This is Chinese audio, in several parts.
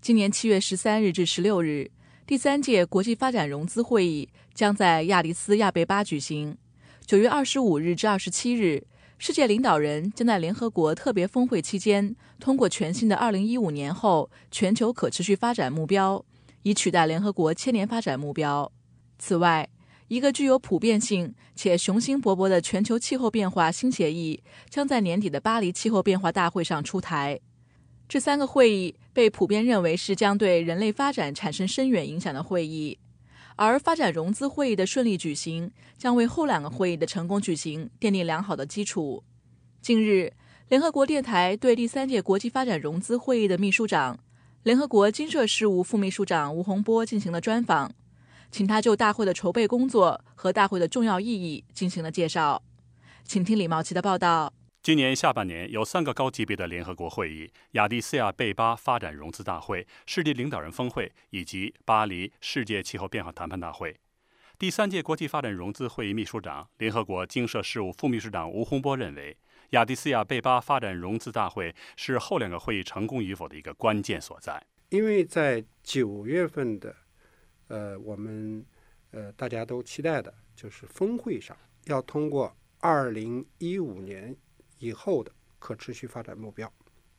今年7月13日至16日，第3届国际发展融资会议将在亚的斯亚贝巴举行。9月25日至27日，世界领导人将在联合国特别峰会期间通过全新的2015年后全球可持续发展目标，以取代联合国千年发展目标。此外，一个具有普遍性且雄心勃勃的全球气候变化新协议将在年底的巴黎气候变化大会上出台。这3个会议被普遍认为是将对人类发展产生深远影响的会议，而发展融资会议的顺利举行将为后2个会议的成功举行奠定良好的基础。近日，联合国电台对第3届国际发展融资会议的秘书长、联合国经社事务副秘书长吴洪波进行了专访，请他就大会的筹备工作和大会的重要意义进行了介绍。请听李茂琪的报道。 今年下半年有3个高级别的联合国会议：亚的斯亚贝巴发展融资大会、世界领导人峰会以及巴黎世界气候变化谈判大会。第3届国际发展融资会议秘书长、联合国经社事务副秘书长吴洪波认为，亚的斯亚贝巴发展融资大会是后2个会议成功与否的一个关键所在。 因为在9月份的我们大家都期待的就是峰会上要通过2015年以后的可持续发展目标，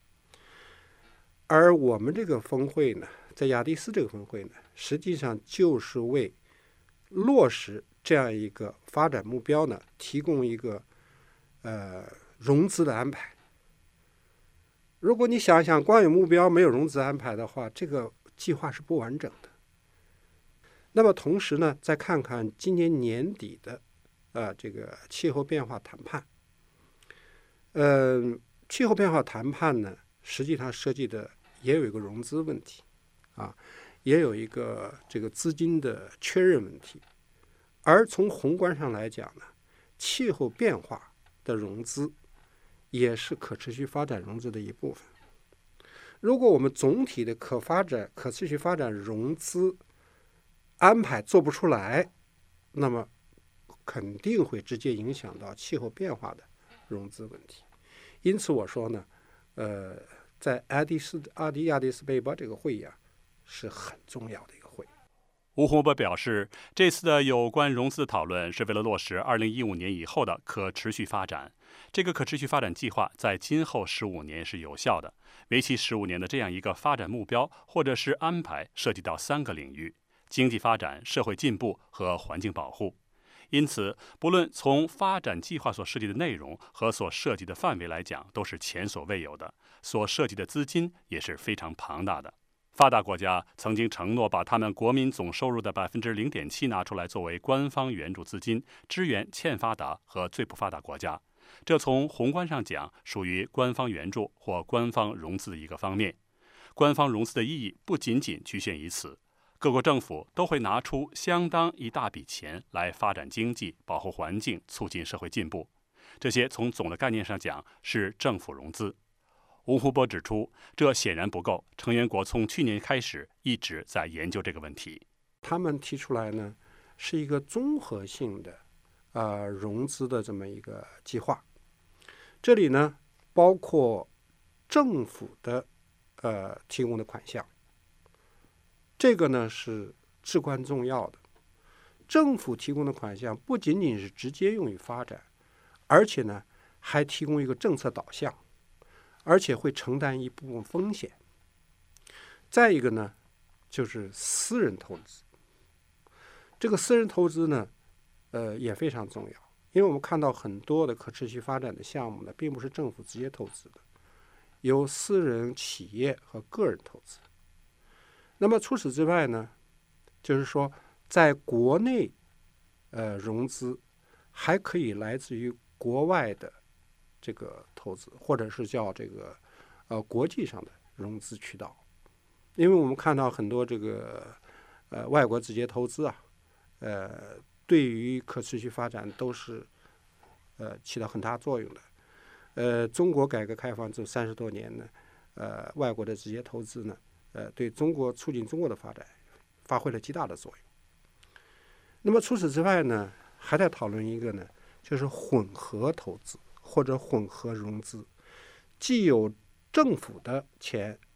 而我们这个峰会呢，在亚的斯这个峰会呢，实际上就是为落实这样一个发展目标呢，提供一个融资的安排。如果你想想光有目标没有融资安排的话，这个计划是不完整的。那么同时呢，再看看今年年底的这个气候变化谈判。气候变化谈判呢，实际上涉及的也有一个融资问题也有一个这个资金的确认问题。而从宏观上来讲呢，气候变化的融资也是可持续发展融资的一部分。如果我们总体的可持续发展融资安排做不出来，那么肯定会直接影响到气候变化的融资问题。因此我说呢，在亚的斯贝巴这个会议是很重要的一个会议。 吴洪波表示，这次的有关融资讨论是为了落实2015年以后的可持续发展。这个可持续发展计划在今后15年是有效的。为期15年的这样一个发展目标或者是安排涉及到3个领域：经济发展、社会进步和环境保护。因此，不论从发展计划所涉及的内容和所涉及的范围来讲，都是前所未有的，所涉及的资金也是非常庞大的。发达国家曾经承诺把他们国民总收入的0.7%拿出来作为官方援助资金，支援欠发达和最不发达国家。这从宏观上讲，属于官方援助或官方融资的一个方面。官方融资的意义不仅仅局限于此。各国政府都会拿出相当一大笔钱来发展经济、保护环境、促进社会进步。这些从总的概念上讲是政府融资。吴洪波指出，这显然不够，成员国从去年开始一直在研究这个问题。 他们提出来呢，是一个综合性的融资的这么一个计划。这里呢，包括政府的提供的款项。这个呢是至关重要的。政府提供的款项不仅仅是直接用于发展，而且呢还提供一个政策导向，而且会承担一部分风险。再一个呢就是私人投资。这个私人投资呢也非常重要，因为我们看到很多的可持续发展的项目呢，并不是政府直接投资的，由私人企业和个人投资。那么除此之外呢，就是说在国内融资还可以来自于国外的这个投资，或者是叫这个国际上的融资渠道。因为我们看到很多这个外国直接投资对于可持续发展都是起到很大作用的。中国改革开放这30多年呢，外国的直接投资呢对促进中国的发展发挥了极大的作用。那么除此之外呢，还在讨论一个呢，就是混合投资或者混合融资，既有政府的钱，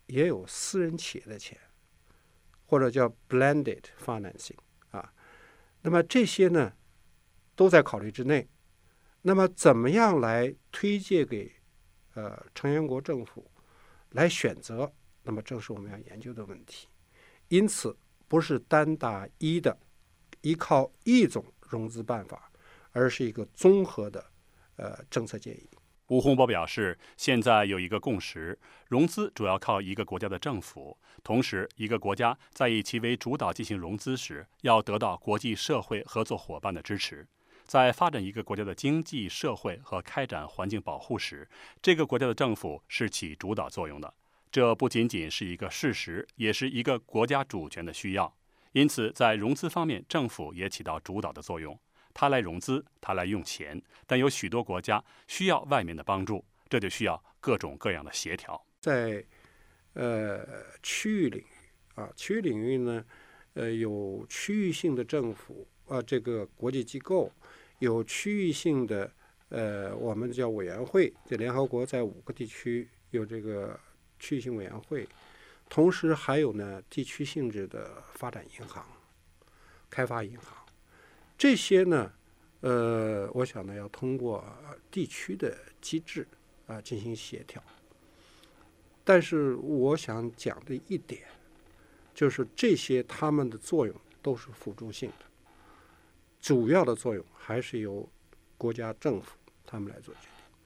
也有私人企业的钱，或者叫 blended financing 啊。那么这些呢都在考虑之内。那么怎么样来推荐给成员国政府来选择？那么正是我们要研究的问题。因此，不是单打一的依靠一种融资办法，而是一个综合的政策建议。 吴洪波表示，现在有一个共识，融资主要靠一个国家的政府，同时一个国家在以其为主导进行融资时，要得到国际社会合作伙伴的支持。在发展一个国家的经济社会和开展环境保护时，这个国家的政府是起主导作用的。这不仅仅是一个事实，也是一个国家主权的需要。因此，在融资方面，政府也起到主导的作用。他来融资，他来用钱，但有许多国家需要外面的帮助，这就需要各种各样的协调。 在区域领域区域领域呢，有区域性的政府这个国际机构，有区域性的我们叫委员会，这联合国在5个地区有这个区域性委员会，同时还有呢地区性质的发展银行、开发银行。这些呢，我想呢要通过地区的机制进行协调。但是我想讲的一点，就是这些他们的作用都是辅助性的，主要的作用还是由国家政府他们来做决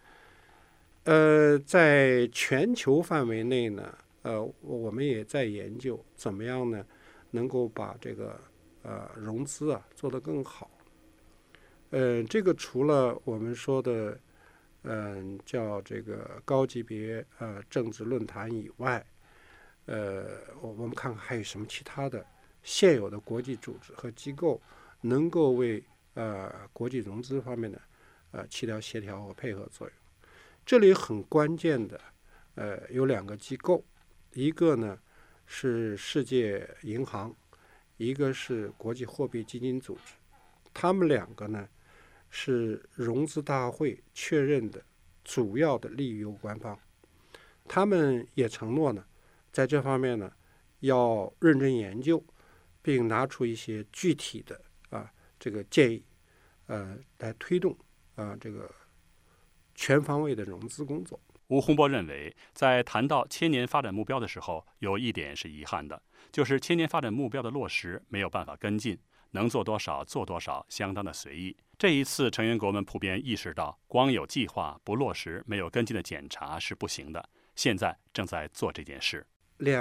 定。在全球范围内呢，我们也在研究怎么样呢，能够把这个融资做得更好。这个除了我们说的叫这个高级别政治论坛以外，我们看看还有什么其他的现有的国际组织和机构能够为国际融资方面的起到协调和配合作用。这里很关键的有2个机构，一个呢是世界银行，一个是国际货币基金组织。他们2个呢是融资大会确认的主要的利益攸关方。他们也承诺呢，在这方面呢要认真研究，并拿出一些具体的这个建议，来推动这个全方位的融资工作。 吴洪波认为，在谈到千年发展目标的时候，有一点是遗憾的，就是千年发展目标的落实没有办法跟进，能做多少做多少，相当的随意。这一次，成员国们普遍意识到，光有计划不落实、没有跟进的检查是不行的。现在正在做这件事。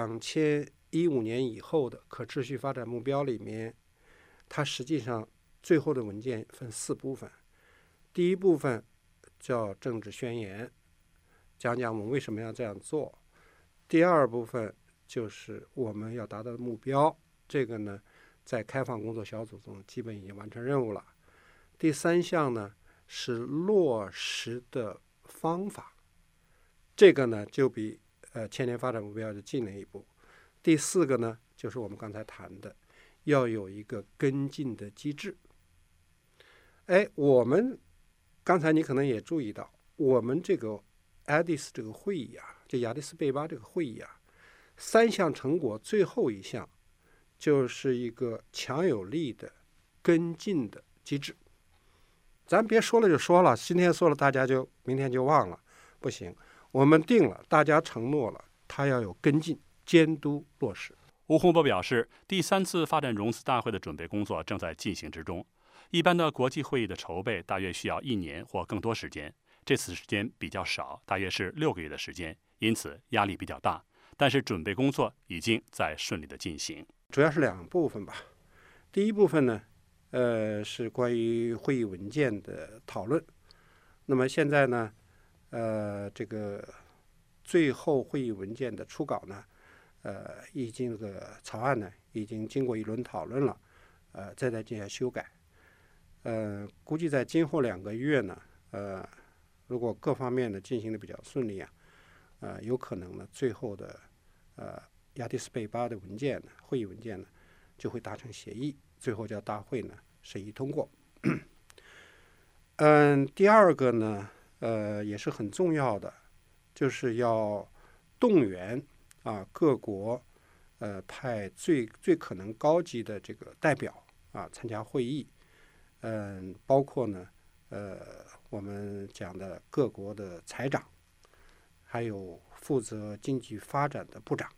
2015年以后的可持续发展目标里面，它实际上最后的文件分4部分。第一部分叫政治宣言，讲讲我们为什么要这样做。第2部分就是我们要达到的目标，这个呢在开放工作小组中基本已经完成任务了。第3项呢是落实的方法，这个呢就比千年发展目标就近了一步。第4个呢就是我们刚才谈的，要有一个跟进的机制。我们刚才你可能也注意到，我们这个 ADIS 这个会议就亚的斯贝巴这个会议3项成果最后一项就是一个强有力的跟进的机制。咱别说了就说了，今天说了大家就明天就忘了，不行。我们定了，大家承诺了，它要有跟进、监督、落实。 吴洪波表示，第3次发展融资大会的准备工作正在进行之中。一般的国际会议的筹备大约需要1年或更多时间，这次时间比较少，大约是6个月的时间，因此压力比较大。但是准备工作已经在顺利的进行。 主要是2部分吧。第一部分呢，是关于会议文件的讨论。那么现在呢，这个最后会议文件的初稿呢，已经这个草案呢已经经过一轮讨论了，再进行修改。估计在今后2个月呢，如果各方面的进行的比较顺利有可能呢，最后的亚的斯贝巴的文件呢，会议文件呢，就会达成协议，最后叫大会呢审议通过。第2个呢，也是很重要的，就是要动员各国派最可能高级的这个代表参加会议，包括呢我们讲的各国的财长，还有负责经济发展的部长。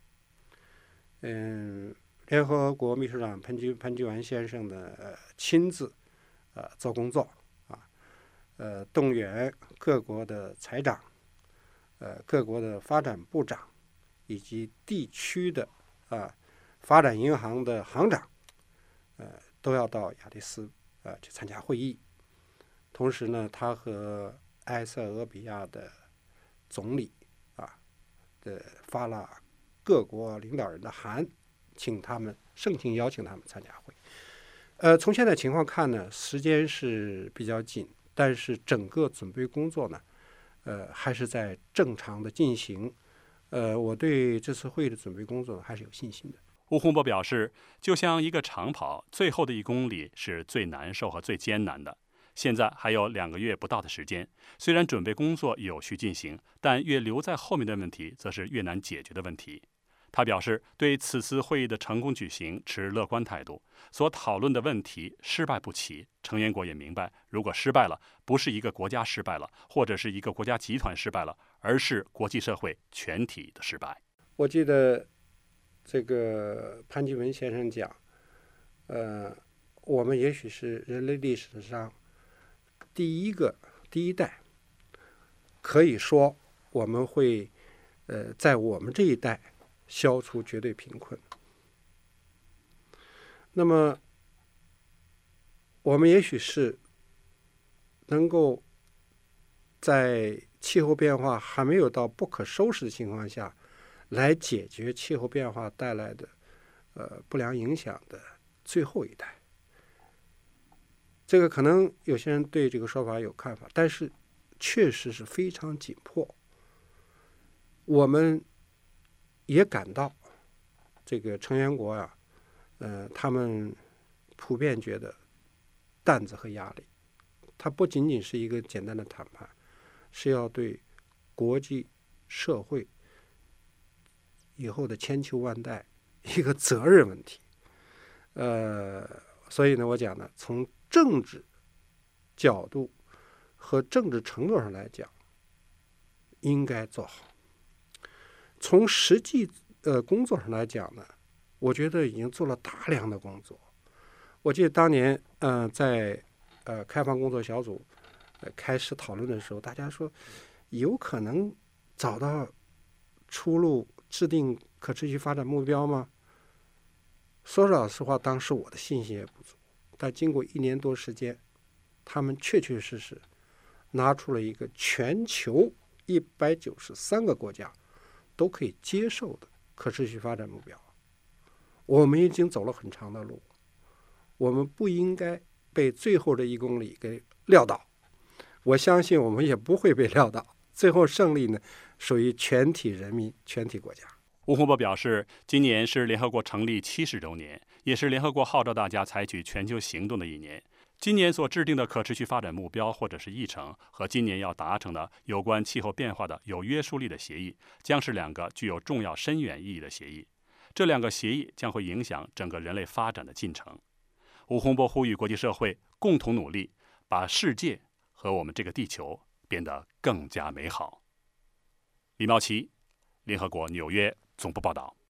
联合国秘书长潘基文先生呢亲自做工作动员各国的财长、各国的发展部长以及地区的发展银行的行长，都要到亚的斯去参加会议。同时呢，他和埃塞俄比亚的总理发了各国领导人的函，盛情邀请他们参加会。从现在情况看呢，时间是比较紧，但是整个准备工作呢，还是在正常的进行。我对这次会议的准备工作还是有信心的。 吴洪波表示，就像一个长跑，最后的1公里是最难受和最艰难的。现在还有2个月不到的时间，虽然准备工作有序进行，但越留在后面的问题，则是越难解决的问题。他表示，对此次会议的成功举行持乐观态度，所讨论的问题失败不起。成员国也明白，如果失败了，不是一个国家失败了，或者是一个国家集团失败了，而是国际社会全体的失败。 我记得这个潘基文先生讲，我们也许是人类历史上第一代，可以说我们会在我们这一代消除绝对贫困。那么我们也许是能够在气候变化还没有到不可收拾的情况下，来解决气候变化带来的不良影响的最后一代。这个可能有些人对这个说法有看法，但是确实是非常紧迫。我们也感到这个成员国他们普遍觉得担子和压力，它不仅仅是一个简单的谈判，是要对国际社会以后的千秋万代一个责任问题。所以呢，我讲呢，从政治角度和政治程度上来讲，应该做好。从实际工作上来讲呢，我觉得已经做了大量的工作。我记得当年在开放工作小组开始讨论的时候，大家说有可能找到出路，制定可持续发展目标吗？说老实话，当时我的信心也不足。但经过1年多时间，他们确确实实拿出了一个全球193个国家都可以接受的可持续发展目标。我们已经走了很长的路，我们不应该被最后这1公里给撂倒。我相信我们也不会被撂倒，最后胜利呢，属于全体人民、全体国家。 吴洪波表示，今年是联合国成立70周年，也是联合国号召大家采取全球行动的一年。今年所制定的可持续发展目标或者是议程，和今年要达成的有关气候变化的有约束力的协议，将是2个具有重要深远意义的协议。这2个协议将会影响整个人类发展的进程。吴洪波呼吁国际社会共同努力，把世界和我们这个地球变得更加美好。李茂奇，联合国纽约总部报道。